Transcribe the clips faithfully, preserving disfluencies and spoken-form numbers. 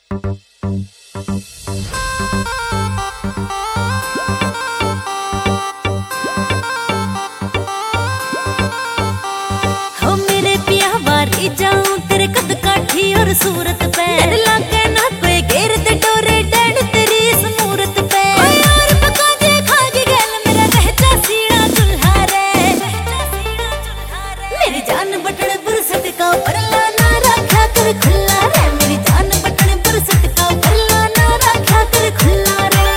जाऊं तेरे कद काठी और सूरत पे लागे ना कोई घेर ते डोरे डैड तेरी सूरत पे कोई और पका दे खागी गल मेरा रह जा सीना दुल्हा रे मेरी जान बटन बुरसट का परला ना रखा कर खुला रे मेरी जान बटन बुरसट का परला ना रखा कर खुला रे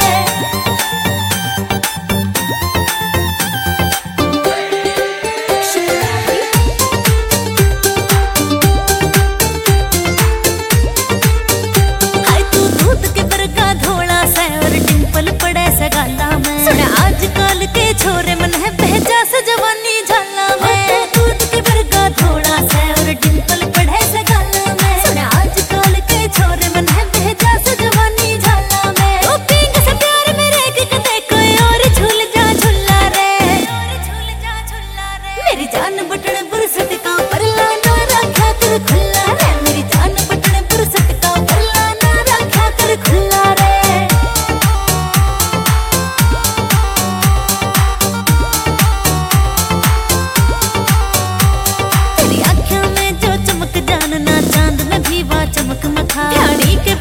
आजकल के छोरे मन है पहचा से जवानी झाला में दूध के बरगा थोड़ा सा और डिंपल पढ़े से गाला में सुन आजकल के छोरे मन है पहचा से जवानी झाला में ओ पिंग से प्यार मेरे के कदे कोई और झूल जा झूला रे और झूल जा झूला रे मेरी जान बटन बुरसट का परला ना रखा कर खुला रे मेरी जान बटन बुरसट का परला ना रखा कर खुला रे चमक मखा ध्यानी के